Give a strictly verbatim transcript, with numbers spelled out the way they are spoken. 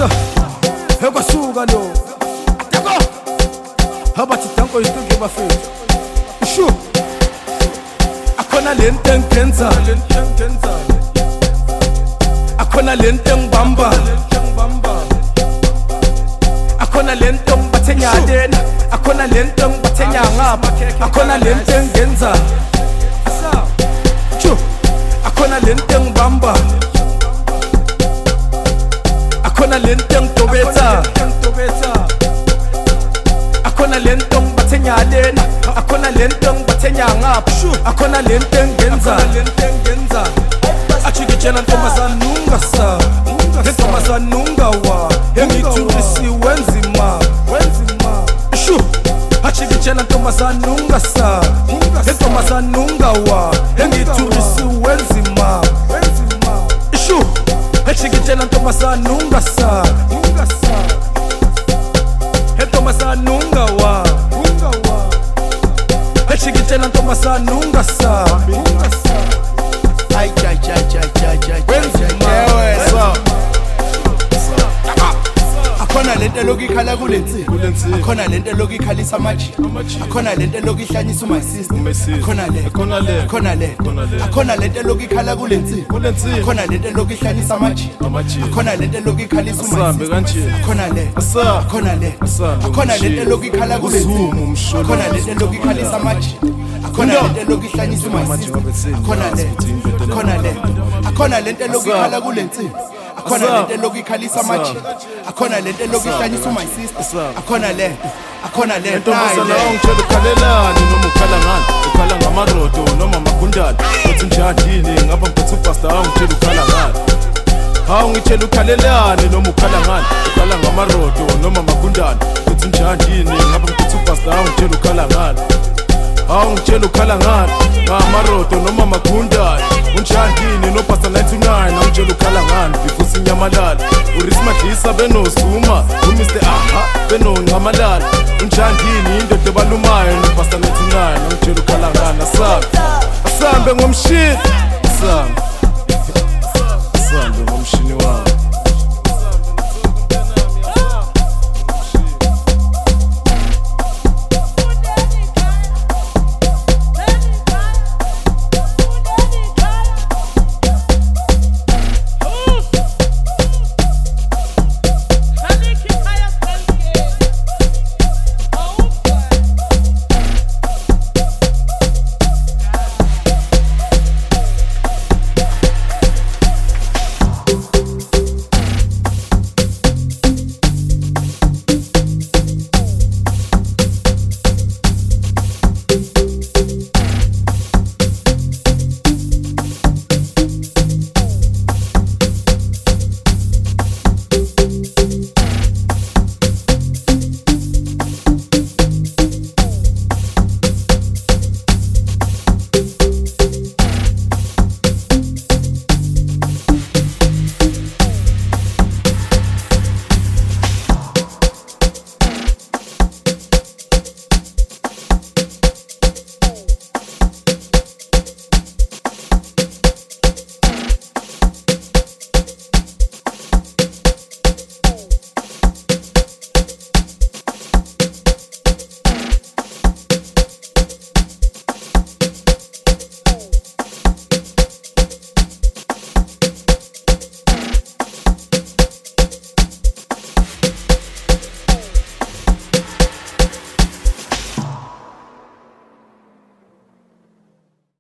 Wenza ekwasuka lo Atako Abathi tanko isinke bafethu Ushu Akhona lento engenza lento engenza Akhona lento engibamba Akhona lento ngibathenya lena Akhona lento ngibathenya ngapha Akhona lento engenza Chu Akhona lento engibamba Akhona lento ngidobetha Akhona lento ngibathenya lena Akhona lento ngibathenya ngapha Akhona lento engenza Achikitshela ntombazana ungasa Ntombazana ungawa Engithulisi wenzima wenzima Shu Achikitshela ntombazana ungasa Ntombazana ungawa Engithulisi wenzima wenzima Shu Achikitshela ntombazana ungasa ungasa Ntombazana ungawa ungawa Achikitshela ntombazana ungasa ungasa Ay ay ay ay ay ay Akhona lento lokikhala kulensi Akhona lento lokikhalisa amaji Akhona lento lokihlanyisa my sister Akhona le akhona le akhona le Akhona lento lokikhala kulensi Akhona lento lokihlanyisa amaji Akhona lento lokikhalisa my sister Akhona le akhona le Akhona lento lokikhala kulensi Akhona lento lokikhalisa amaji Akhona lento lokihlanyisa my sister Akhona le akhona le Akhona lento lokikhala kulensi Akhona lento lokikhalisa amaji Akhona lento lokihlanyisa my sister Akhona le akhona le ntombazana ungitshela ukhalelani noma ukhala ngani ukhala ngamarodo noma magundane uthi njani ngapha ngiphethe upasta ungitshela ukhala ngani hawu ngitshela ukhalelani noma ukhala ngani ukhala ngamarodo noma magundane uthi njani ngapha ngiphethe upasta ungitshela ukhala ngani hawu ngitshela ukhala ngani ngamarodo noma magundane unjani no pasta ninety-nine ngitshela ukhala ngani before sinyamalala urismadlisa benozuma uMr Aha benoncamalala unjani indoda ebalumayo no pasta ninety-nine ngitshela ukhala ngani asambe asambe ngomshini asambe